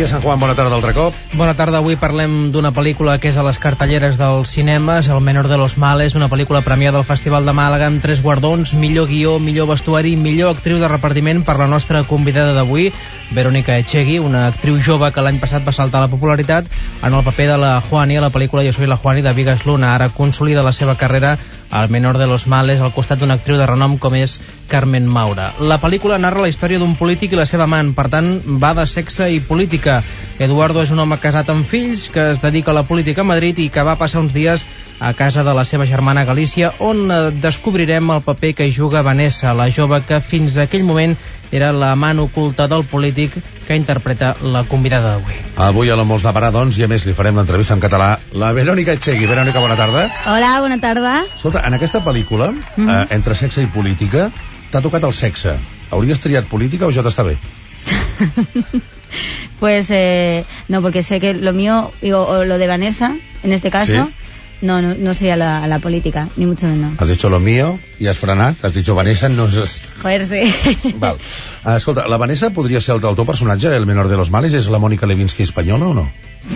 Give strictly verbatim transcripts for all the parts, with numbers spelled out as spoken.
Xavier San Juan, bona tarda altre cop. Bona tarda, avui parlem d'una pel·lícula que és a les cartelleres dels cinemes, El menor de los males, una pel·lícula premiada al Festival de Màlaga amb tres guardons, millor guió, millor vestuari, millor actriu de repartiment per la nostra convidada d'avui, Verónica Echegui, una actriu jove que l'any passat va saltar a la popularitat en el paper de la Juani a la pel·lícula Yo soy la Juani de Bigas Luna. Ara consolida la seva carrera al menor de los males al costat d'una actriu de renom com és Carmen Maura. La pel·lícula narra la història d'un polític i la seva amant, per tant va de sexe i política. Eduardo és un home casat amb fills que es dedica a la política a Madrid i que va passar uns dies a casa de la seva germana Galícia, on descobrirem el paper que juga Vanessa, la jove que fins a aquell moment era l'amant oculta del polític que interpreta la convidada d'avui. Avui a l'Homos de Parà, doncs, i a més li farem l'entrevista en català, la Verónica Echegui. Verónica, bona tarda. Hola, bona tarda. Escolta, en aquesta pel·lícula, mm -hmm. eh, entre sexe i política, t'ha tocat el sexe. Hauries triat política o ja t'està bé? Pues eh, no, porque sé que lo mío, digo, o lo de Vanessa, en este caso, ¿sí? no, no, no sería la, la política, ni mucho menos. Has dicho lo mío y has frenat, has dicho Vanessa, no és... Joder, sí. Val. Uh, escolta, la Vanessa podria ser el, el teu personatge, el menor de los males, és la Mónica Lewinsky espanyola o no?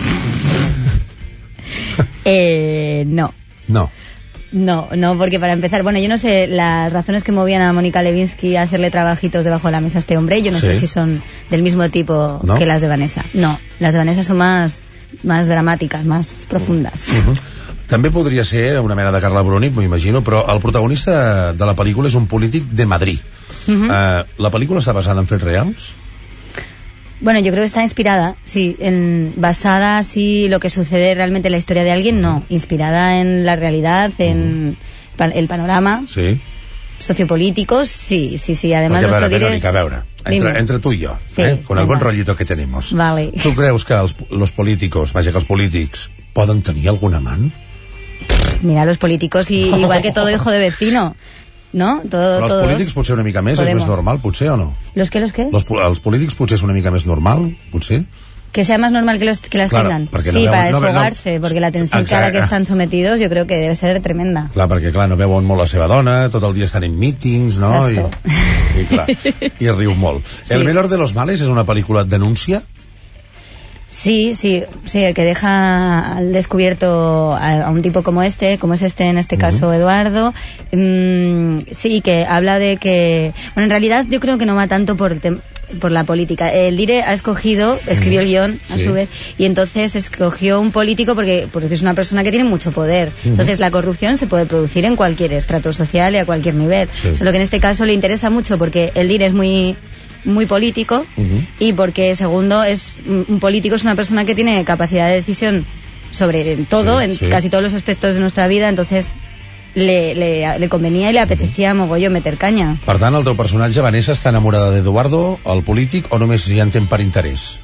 eh, no. No. No, no, porque para empezar, bueno, yo no sé las razones que movían a Mónica Lewinsky a hacerle trabajitos debajo de la mesa a este hombre, yo no sí. sé si son del mismo tipo ¿no? que las de Vanessa. No, las de Vanessa son más, más dramáticas, más profundas. Uh -huh. També podria ser una mena de Carla Bruni, m'imagino, però el protagonista de la pel·lícula és un polític de Madrid. Uh -huh. uh, la pel·lícula està basada en fets reals? Bueno, yo creo que está inspirada, sí, en, basada sí lo que sucede realmente en la historia de alguien, no, inspirada en la realidad, en mm. pan, el panorama sí. sociopolítico, sí, sí, sí, además Perquè, los dirés... A veure, entre, entre tu i jo, sí, eh, con el venga. buen rollito que tenemos, vale. tu creus que els, los políticos, vaja, que els polítics poden tenir algun amant? Mira, los políticos, y, igual que todo hijo de vecino, ¿no? Todo, Però els todos polítics potser una mica més, podemos. És més normal, potser, o no? ¿Los qué, los qué? Los, els polítics potser és una mica més normal, potser? Que sea más normal que, los, que las claro, tengan. Sí, no veu, para desfogarse, no, no, porque la tensión que a la que están sometidos yo creo que debe ser tremenda. Clar, perquè clar, no veuen molt la seva dona, tot el dia estan en mítings, no? I, i, clar, i riu molt. Sí. El menor de los males és una pel·lícula denúncia? Sí, sí, sí, el que deja al descubierto a, a un tipo como este, como es este en este caso, uh-huh. Eduardo, mmm, sí, que habla de que, bueno, en realidad yo creo que no va tanto por tem- por la política. El Dire ha escogido, escribió el guión a sí. su vez, y entonces escogió un político porque, porque es una persona que tiene mucho poder. Uh-huh. Entonces la corrupción se puede producir en cualquier estrato social y a cualquier nivel. Sí. Solo que en este caso le interesa mucho porque el Dire es muy... muy político uh-huh. y porque segundo es un político, es una persona que tiene capacidad de decisión sobre todo, sí, en sí. casi todos los aspectos de nuestra vida, entonces le, le, le convenía y le apetecía uh-huh. mogolló meter caña. Per tant, el teu personatge, Vanessa, està enamorada d'Eduardo, el polític, o només hi entén per interès?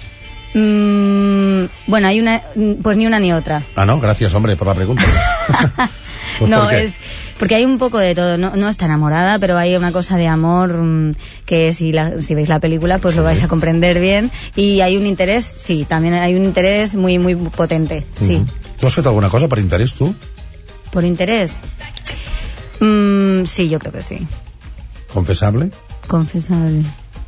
Mm, bueno, hay una, pues ni una ni otra. Ah, no, gracias, hombre, por la pregunta. Pues no, es porque hay un poco de todo, no, no está enamorada, pero hay una cosa de amor mmm, que si, la, si veis la película pues sí. lo vais a comprender bien, y hay un interés, sí, también hay un interés muy muy potente, sí. Uh-huh. ¿Tú has fet alguna cosa per interés, tú? ¿Por interés? Mm, sí, yo creo que sí. ¿Confesable? Confesable.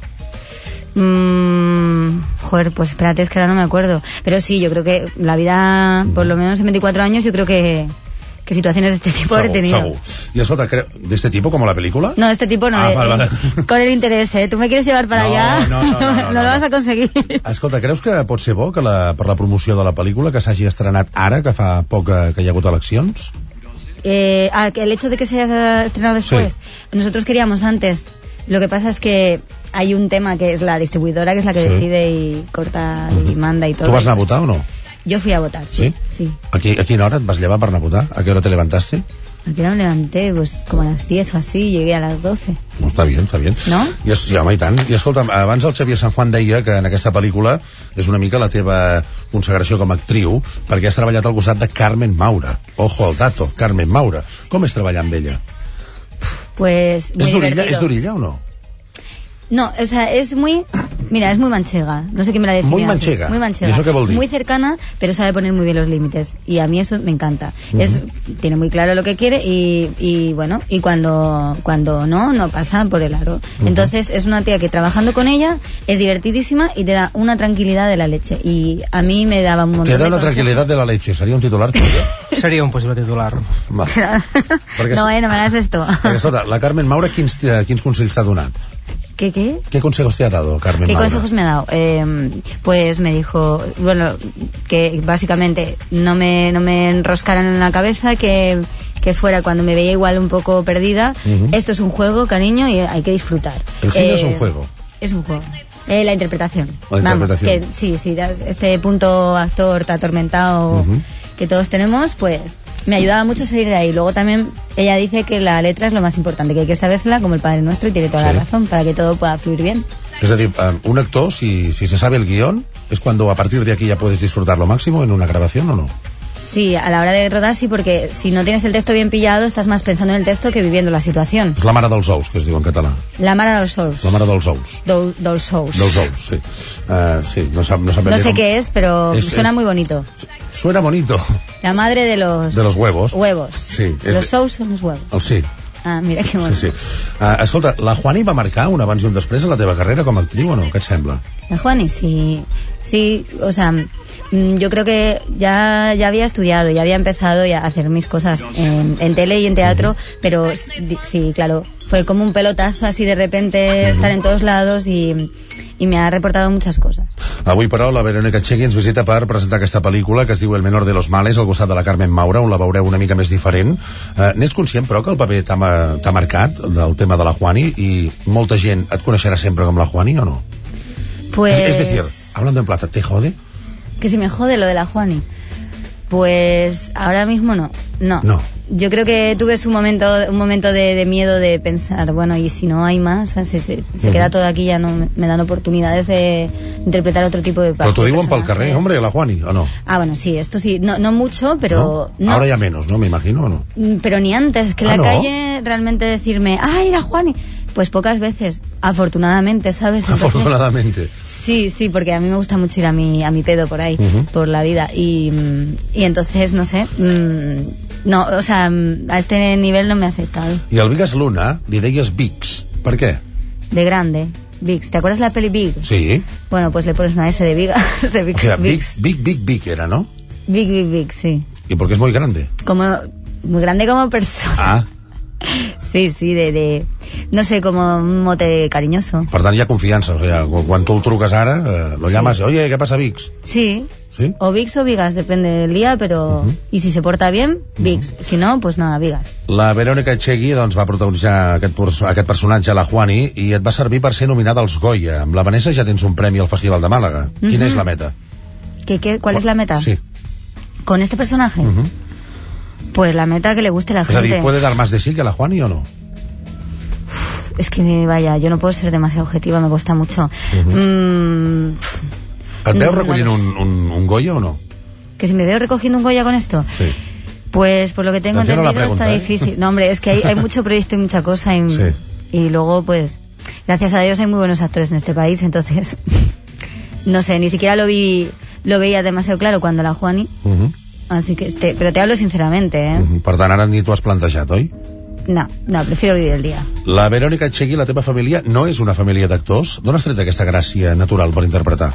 Mm, joder, pues espérate, es que ahora no me acuerdo. Pero sí, yo creo que la vida, por lo menos en veinticuatro años, yo creo que que situaciones de este tipo segur, he tenido. Segur. Y eso, ¿de este tipo como la película? No, de este tipo no. Ah, de, vale, vale. Con el interés, ¿eh? Tú me quieres llevar para no, allá, no, no, no, no, no, no, no lo vas a conseguir. Escolta, creus que pot ser bo que la, per la promoció de la pel·lícula que s'hagi estrenat ara, que fa poc que hi ha hagut eleccions? Eh, ah, el hecho de que se haya estrenado después. Sí. Nosotros queríamos antes. Lo que pasa es que hay un tema que es la distribuidora, que es la que sí. decide y corta y uh-huh. manda y todo. ¿Tú vas a votar o no? Yo fui a votar, sí. ¿Sí? sí. ¿A, qui, ¿A quina hora et vas llevar per anar a votar? ¿A qué hora te levantaste? ¿A qué hora me levanté? Pues como a las diez o así, llegué a las doce. No, està bien, està bien. No? I, sí, home, i tant. I escolta, abans el Xavier San Juan deia que en aquesta pel·lícula és una mica la teva consagració com a actriu, perquè has treballat al costat de Carmen Maura. Ojo al dato, Carmen Maura. Com és treballar amb ella? Pues muy ¿Es durilla, divertido. ¿Es durilla o no? No, o sea, es muy... Mira, es muy manchega. No sé quién me la define. Muy así. manchega. Muy manchega. ¿Y eso qué vol dir? Muy cercana, pero sabe poner muy bien los límites. Y a mí eso me encanta. Uh-huh. Es, tiene muy claro lo que quiere y, y bueno, y cuando, cuando no, no pasa por el aro. Uh-huh. Entonces es una tía que trabajando con ella es divertidísima y te da una tranquilidad de la leche. Y a mí me daba un montón Te da de una consejos. tranquilidad de la leche. Seria un titular, també? Seria un possible titular. Va. Perquè, No, eh, no me hagas esto. perquè, escolta, la Carmen Maura quins, quins consells t'ha donat? ¿Qué, qué? ¿Qué consejos te ha dado Carmen ¿Qué Maura? consejos me ha dado? Eh, pues me dijo, bueno, que básicamente no me, no me enroscaran en la cabeza, que, que fuera cuando me veía igual un poco perdida. Uh-huh. Esto es un juego, cariño, y hay que disfrutar. El cine Eh, es un juego. Es un juego. Eh, la interpretación. La interpretación. Vamos, que sí, sí, da- este punto actor atormentado Uh-huh. que todos tenemos, pues me ayudaba mucho a salir de ahí. Luego también ella dice que la letra es lo más importante, que hay que sabérsela como el Padre Nuestro, y tiene toda Sí. la razón, para que todo pueda fluir bien. Es decir, um, un actor, si, si se sabe el guión, es cuando a partir de aquí ya puedes disfrutar lo máximo en una grabación, ¿o no? Sí, a la hora de rodar sí, porque si no tienes el texto bien pillado, estás más pensando en el texto que viviendo la situación. És la mare dels ous, que es diu en català. La mare dels ous. La mare dels ous. Dol, dels ous. Dels ous, sí. Uh, sí, no, sab, no, sabem No bé sé com- qué es, pero Es- suena es- muy bonito. Suena bonito. La madre de los... De los huevos. Huevos. Sí, és Los de- ous son los huevos. El sí. Ah, mira qué Sí, bueno. sí. Uh, escolta, la Juani va marcar un abans i un després en la teva carrera com a actriu o no? Què et sembla? La Juani, sí. Sí, o sea, mm, yo creo que ya, ya había estudiado, ya había empezado ya a hacer mis cosas en, en tele y en teatro, pero s- sí, claro, fue como un pelotazo así de repente estar en todos lados y, y me ha reportado muchas cosas. Avui, però, la Verónica Chegui ens visita per presentar aquesta pel·lícula que es diu El menor de los males, al costat de la Carmen Maura, on la veureu una mica més diferent. Uh, N'ets conscient, però, que el paper t'ha ma- t'ha marcat, del tema de la Juani, i molta gent et coneixerà sempre com la Juani, o no? Pues... Es, es decir, hablando en plata, ¿te jode? Que si me jode lo de la Juani. Pues ahora mismo no. No. No. Yo creo que tuve un momento, un momento de, de miedo de pensar, bueno, y si no hay más, se, se, se Uh-huh. queda todo aquí, ya no me, me dan oportunidades de interpretar otro tipo de Però t'ho de diuen pel personajes. carrer, hombre, la Juani, o no? Ah, bueno, sí, esto sí, no, no mucho, pero ¿No? no. Ahora ya menos, ¿no? Me imagino, ¿o no? Mm, Pero ni antes, que en Ah, la ¿no? calle realmente decirme, ay, la Juani, pues pocas veces, afortunadamente, ¿sabes? Entonces, Afortunadamente. Sí, sí, porque a mí me gusta mucho ir a mi, a mi pedo por ahí, Ujú. por la vida. Y, mm, y entonces, no sé, mm, no, o sea, mm, a este nivel no me ha afectado. I al Vigas Luna li deies Vix. Per què? De grande, Vix. ¿Te acuerdas la peli Big? Sí. Bueno, pues le pones una S de Vigas, de O Vix. sea, Big, Vix. Big, Big, Big era, ¿no? Big, Big, Big, sí. Y porque es muy grande. Como, muy grande como persona. Ah, Sí, sí, de, de, no sé, como un mote cariñoso. per tant hi ha confiança. O sea, cu- quan tu el truques ara, eh, lo llamas, oye, ¿qué pasa, Vix? Sí. ¿Sí? O Vix o Vigas, depende del día, pero... Ujú. Y si se porta bien, Vix. Si no, pues nada, Vigas. La Verónica Chegui doncs, va protagonitzar aquest, perso- aquest personatge, la Juani, i et va servir per ser nominada als Goya. Amb la Vanessa ja tens un premi al Festival de Màlaga. Quina Mhm. és la meta? ¿Qué, qué, ¿Cuál es la meta? Sí. ¿Con este personaje? Uh -huh. Pues la meta que le guste a la És a gente. dir, ¿puede dar más de sí que la Juani o no? Es que, vaya, yo no puedo ser demasiado objetiva, me cuesta mucho. Ujú. Mm, Et veus No, recollint no lo un, un, un Goya o no? que si me veo recogiendo un Goya con esto, Sí. pues por lo que tengo Atención a la entendido pregunta, está ¿eh? difícil. No, hombre, es que hay, hay mucho proyecto y mucha cosa. Y, Sí. y luego, pues, gracias a Dios hay muy buenos actores en este país, entonces, no sé, ni siquiera lo vi, lo veía demasiado claro cuando la Juani. Uh -huh. Así que, este, pero te hablo sinceramente, ¿eh? Uh -huh. Per tant, ara ni t'ho has plantejat, oi? No, no, prefiero vivir el día. La Verónica Chegui, la teva família, no és una família d'actors. D'on has tret aquesta gràcia natural per interpretar?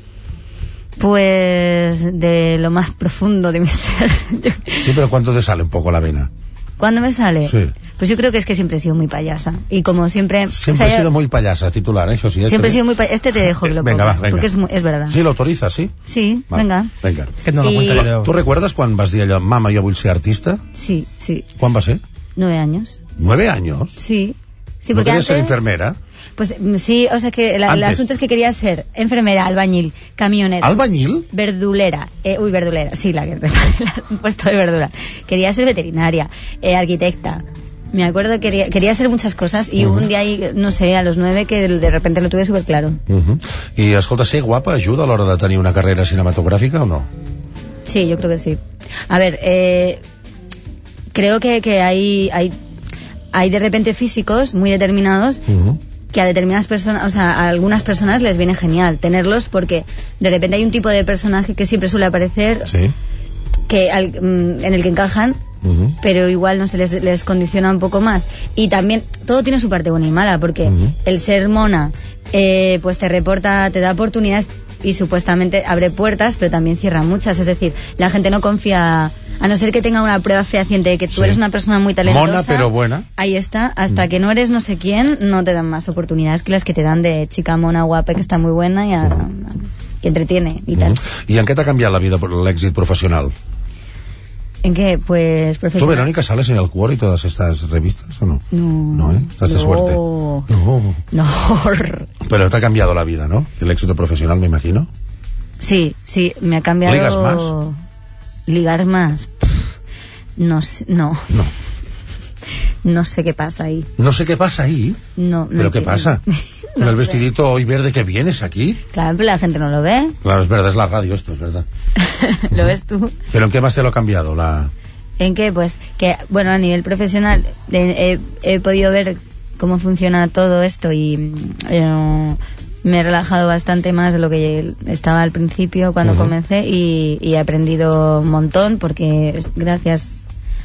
Pues de lo más profundo de mi ser. Sí, pero ¿cuánto te sale un poco la vena? ¿Cuándo me sale? Sí. Pues yo creo que es que siempre he sido muy payasa. Y como siempre... Siempre o sea, he sido yo- muy payasa, titular, ¿eh? Eso sí. Siempre he esto- sido muy payasa. Este te dejo que lo Venga, va, pongas, venga. porque es, mu- es verdad. Sí, l'autoriza, sí? Sí, Va, venga. Vinga. Aquest no I- l'apuntaré jo. Tu recuerdes quan vas dir allò, mama, jo vull ser artista? Sí, sí. Quan va ser? Nueve años. ¿Nueve años? Sí. Sí, ¿No porque querías ser antes- enfermera? Pues mm, sí, o sea que la- el Antes. asunto es que quería ser enfermera, albañil, camionera. ¿Albañil? Verdulera, eh, uy, verdulera, sí, la que un puesto de verdura. Quería ser veterinaria, eh, arquitecta. Me acuerdo que quería, quería hacer muchas cosas y Ujú. un día ahí, no sé, a los nueve que de repente lo tuve súper claro. Uh -huh. I, escolta, ser guapa ajuda a l'hora de tenir una carrera cinematogràfica o no? Sí, yo creo que sí. A ver, eh, creo que, que hay, hay, hay de repente físicos muy determinados Uh -huh. que a determinadas personas, o sea, a algunas personas les viene genial tenerlos porque de repente hay un tipo de personaje que siempre suele aparecer, sí, que al, en el que encajan, uh-huh, pero igual no se les, les condiciona un poco más. Y también todo tiene su parte buena y mala, porque uh-huh, el ser mona eh, pues te reporta, te da oportunidades y supuestamente abre puertas, pero también cierra muchas. Es decir, la gente no confía, a no ser que tenga una prueba fehaciente de que tú, sí, eres una persona muy talentosa, mona pero buena, ahí está, hasta uh-huh, que no eres no sé quién, no te dan más oportunidades que las que te dan de chica mona guapa que está muy buena y a, uh-huh, que entretiene y tal. Uh-huh. ¿Y en qué te ha cambiado la vida por l'éxit profesional? ¿En qué? Pues profesional. ¿Tú, Verónica, sales en el Cuore y todas estas revistas o no? No. No, ¿eh? Estás de no, suerte. No. No. Pero te ha cambiado la vida, ¿no? El éxito profesional, me imagino. Sí, sí, me ha cambiado... ¿Ligas más? Ligar más. No sé, no. No. No sé qué pasa ahí. ¿No sé qué pasa ahí? No. ¿Pero no qué sé. pasa? ¿Con No el sé. vestidito hoy verde que vienes aquí? Claro, pero la gente no lo ve. Claro, es verdad, es la radio esto, es verdad. ¿Lo ves tú? ¿Pero en qué más te lo ha cambiado? La... ¿En qué? Pues que, bueno, a nivel profesional he, he, he podido ver cómo funciona todo esto y eh, me he relajado bastante más de lo que estaba al principio cuando uh-huh, comencé y, y he aprendido un montón porque gracias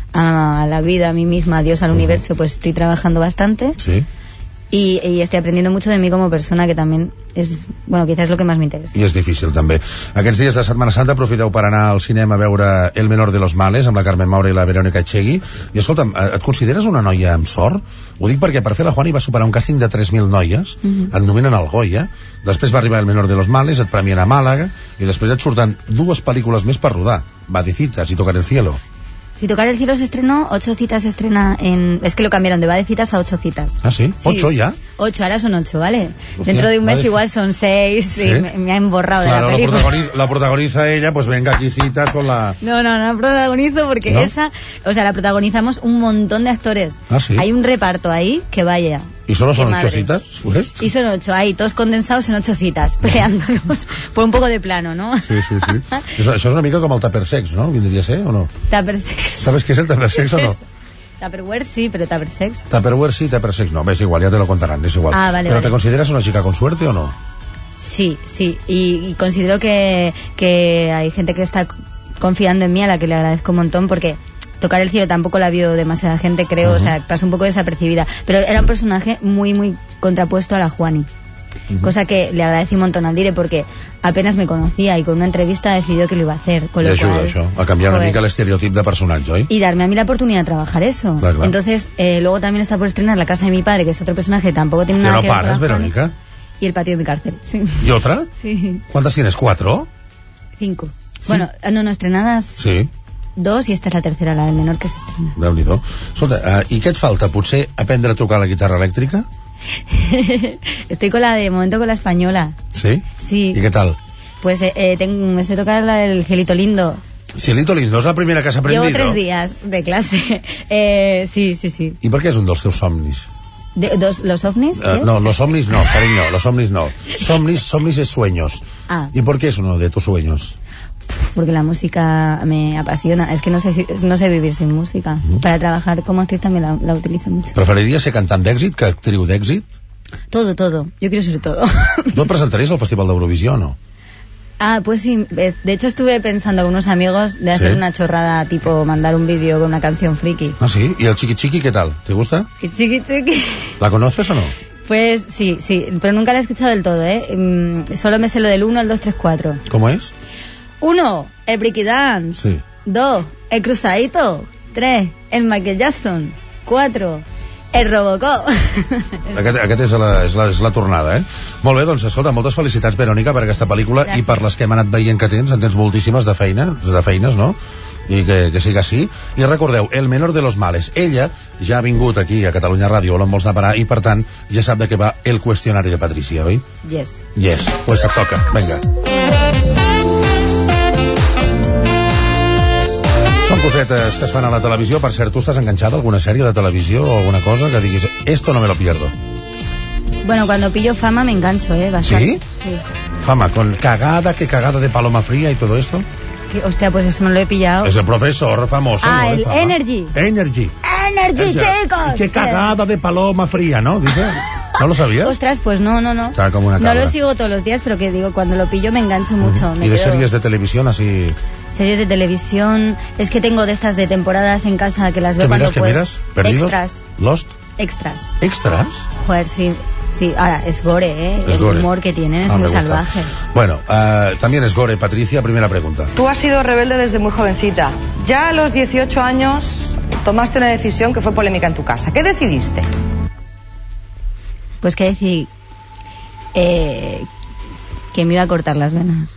a la vida, a mí misma, a Dios, al uh-huh, universo, pues estoy trabajando bastante. Sí. Y, y estoy aprendiendo mucho de mí como persona, que también és, bueno, quizás és lo que més m'interessa. I és difícil també. Aquests dies de Setmana Santa aprofiteu per anar al cinema a veure El menor de los males amb la Carmen Maura i la Verónica Echegui. I escolta'm, et consideres una noia amb sort? Ho dic perquè per fer la Juani va superar un càsting de tres mil noies, uh-huh, et nominen al Goya, després va arribar El menor de los males, et premien a Màlaga i després et surten dues pel·lícules més per rodar, Vadecitas i Tocar el cielo. Si Tocar el cielo se estrenó, Ocho citas se estrena en... Es que lo cambiaron de Vadecitas a Ocho citas. ¿Ah, sí? ¿Ocho sí. ya? Ocho, ahora son ocho, ¿vale? Hostia, dentro de un mes vale. igual son seis, ¿sí? Y me, me han borrado claro, de la película. Lo protagoniza, la protagoniza ella, pues venga aquí citas con la... No, no, no protagonizo porque ¿No? esa... O sea, la protagonizamos un montón de actores. Ah, sí. Hay un reparto ahí que vaya... ¿Y solo son Qué ocho madre. citas? Pues? Y son ocho, ahí, todos condensados en ocho citas, peleándonos por un poco de plano, ¿no? Sí, sí, sí. Això, això és una mica com el tupper sex, ¿no? Vindria a ser, o no? Tupper sex. ¿Sabes qué es el tupper sex o no? Tupperware sí, pero Tupper sex. Tupperware sí, tupper sex no. Ves, igual, ya te lo contarán, es igual. Ah, vale, ¿Pero vale. te consideras una chica con suerte o no? Sí, sí, y, y considero que, que hay gente que está confiando en mí, a la que le agradezco un montón, porque Tocar el cielo tampoco la vio demasiada gente, creo, uh-huh, o sea, pasó un poco desapercibida, pero era un personaje muy, muy contrapuesto a la Juani, uh-huh, cosa que le agradecí un montón al Dire, porque apenas me conocía y con una entrevista decidió que lo iba a hacer, con lo I ajuda cual, això, a canviar una joder, mica l'estereotip de personatge, oi? y darme a mí la oportunidad de trabajar eso. Clar, clar. Entonces, eh, luego también está por estrenar La casa de mi padre, que es otro personaje que tampoco tiene Que nada no que ver con paras, la Juani, Verónica. y El patio de mi cárcel, sí. ¿Y otra? Sí. ¿Cuántas tienes? ¿Cuatro? Cinco. Bueno, no, no, estrenadas Sí. dos y esta es la tercera, la del menor que se estrena. Déu-n'hi-do. Escolta, uh, i què et falta? Potser aprendre a tocar la guitarra elèctrica? Estoy con la de momento con la española. Sí? Sí. ¿Y qué tal? Pues eh, eh, tengo, me sé tocar la del Gelito Lindo. Cielito lindo, és la primera que has aprendido. Llevo tres días de clase. Eh, sí, sí, sí. I per què és un dels teus somnis? De, dos, ¿Los ovnis? Uh, ¿Qué? no, los somnis no, cariño, los somnis no. Somnis, somnis es sueños. Ah. ¿Y por qué es uno de tus sueños? Porque la música me apasiona. Es que no sé si- no sé vivir sin música. Mm. Para trabajar como actriz también la, la utilizo mucho. Preferiries ser cantant d'èxit que actriu d'èxit? Todo, todo. Yo quiero ser todo. Tu et presentaries al Festival d'Eurovisió o no? Ah, pues sí. Es- De hecho estuve pensando con unos amigos de hacer Sí. una chorrada tipo mandar un vídeo con una canción friki. Ah, sí? ¿Y el Chiqui Chiqui qué tal? ¿Te gusta? Y chiqui chiqui. ¿La conoces o no? Pues sí, sí, pero nunca la he escuchado del todo, ¿eh? Mm, solo me sé lo del uno, el dos, tres, cuatro. ¿Cómo es? Uno, el Breaky Dance. Sí. Dos, el Cruzadito. Tres, el Michael Jackson. Cuatro, el Robocop. Aquest, aquest és, la, és, la, és la tornada, eh? Molt bé, doncs escolta, moltes felicitats, Verònica, per aquesta pel·lícula. Gràcies. I per les que hem anat veient que tens, en tens moltíssimes de feina, de feines, no? I que, que siga així. I recordeu, El menor de los males. Ella ja ha vingut aquí a Catalunya Ràdio, on vols anar a parar, i per tant ja sap de què va el qüestionari de Patricia, oi? Yes. Yes, pues et toca, vinga. Són cosetes que es fan a la televisió. Per cert, tu estàs enganxada a alguna sèrie de televisió o alguna cosa que diguis, esto no me lo pierdo? Bueno, cuando pillo fama me engancho, ¿eh? Bastante. ¿Sí? Sí. Fama, con cagada, que cagada de paloma fría y todo esto. Que- Hostia, pues eso no lo he pillado. Es el profesor famoso. Ah, ¿no? de el Fama. Energy. Energy. Energy, chicos. Qué cagada de paloma fría, ¿no? Dice. ¿No lo sabías? Ostras, pues no, no, no. Está como una No cabra. lo sigo todos los días, pero que digo, cuando lo pillo me engancho mucho. Me ¿Y de quedo- series de televisión así? Series de televisión. Es que tengo de estas de temporadas en casa que las veo ¿Qué cuando miras? ¿Qué puedo. miras? ¿Perdidos? Extras. ¿Lost? Extras. ¿Extras? Joder, sí. Sí, ahora, es gore, ¿eh? Es el gore. humor que tienen es Ah, me muy gusta. salvaje. Bueno, uh, también es gore. Patricia, primera pregunta. Tú has sido rebelde desde muy jovencita. Ya a los dieciocho años tomaste una decisión que fue polémica en tu casa. ¿Qué decidiste? Pues que decidí eh, que me iba a cortar las venas.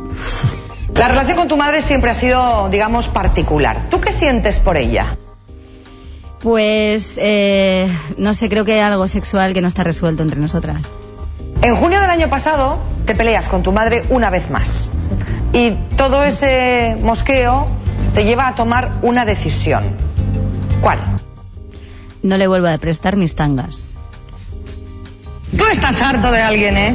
La relación con tu madre siempre ha sido, digamos, particular. ¿Tú qué sientes por ella? Pues, eh, no sé, creo que hay algo sexual que no está resuelto entre nosotras. En junio del año pasado te peleas con tu madre una vez más. Y todo ese mosqueo te lleva a tomar una decisión. ¿Cuál? No le vuelvo a prestar mis tangas. Tú estás harto de alguien, ¿eh?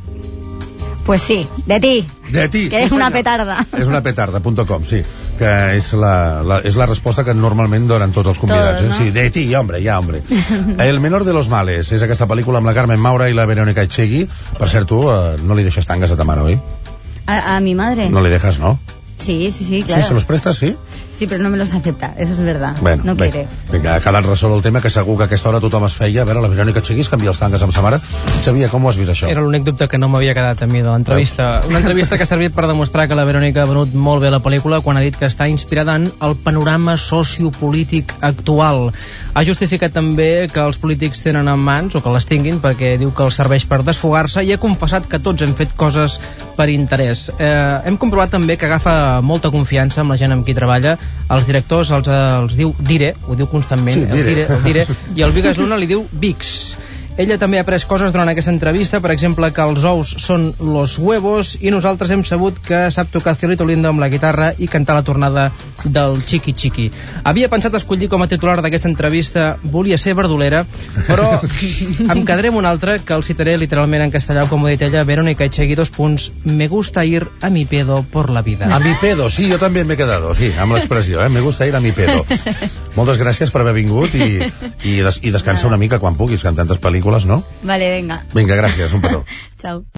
Pues sí, de ti. De ti, Que sí, és una senyor. petarda. És una petarda punt com, sí. Que és la, la, és la resposta que normalment donen tots els convidats. Todos, eh? no? Sí, de ti, hombre, ja, hombre. El menor de los males és aquesta pel·lícula amb la Carmen Maura i la Verónica Echegui. Per cert, tu eh, no li deixes tangues a ta mare, oi? ¿A, a mi madre? No li dejas, no? Sí, sí, sí, claro. Sí, se los prestas, sí? Sí, pero no me los acepta, eso es verdad. Bueno, no bé, quiere. vinga, ha quedat resolt el tema, que segur que a aquesta hora tothom es feia. A veure, la Verónica Echegui es canvia els tangues amb sa mare. Xavier, com ho has vist, això? Era l'únic dubte que no m'havia quedat a mi de l'entrevista. Una entrevista que ha servit per demostrar que la Verónica ha venut molt bé la pel·lícula quan ha dit que està inspirada en el panorama sociopolític actual. Ha justificat també que els polítics tenen en mans, o que les tinguin, perquè diu que els serveix per desfogar-se, i ha confessat que tots hem fet coses per interès. Eh, hem comprovat també que agafa molta confiança amb la gent amb qui treballa. Els directors els, els diu Dire, ho diu constantment, Sí, el Dire. Dire, el Dire, i el Vigas Luna li diu Vix. Ella també ha après coses durant aquesta entrevista, per exemple, que els ous són los huevos, i nosaltres hem sabut que sap tocar Cielito Lindo amb la guitarra i cantar la tornada del Chiqui Chiqui. Havia pensat escollir com a titular d'aquesta entrevista Volia ser verdolera, però em quedaré amb un altre que el citaré literalment en castellà, com ho ha dit ella, Verónica Echegui, dos punts, me gusta ir a mi pedo por la vida. A mi pedo, sí, jo també m'he quedado, sí, amb l'expressió, eh? Me gusta ir a mi pedo. Moltes gràcies per haver vingut i, i, des, i descansa una mica quan puguis, que en tantes pel·lícules, no? Vale, venga. Vinga, gràcies, un petó. Chao.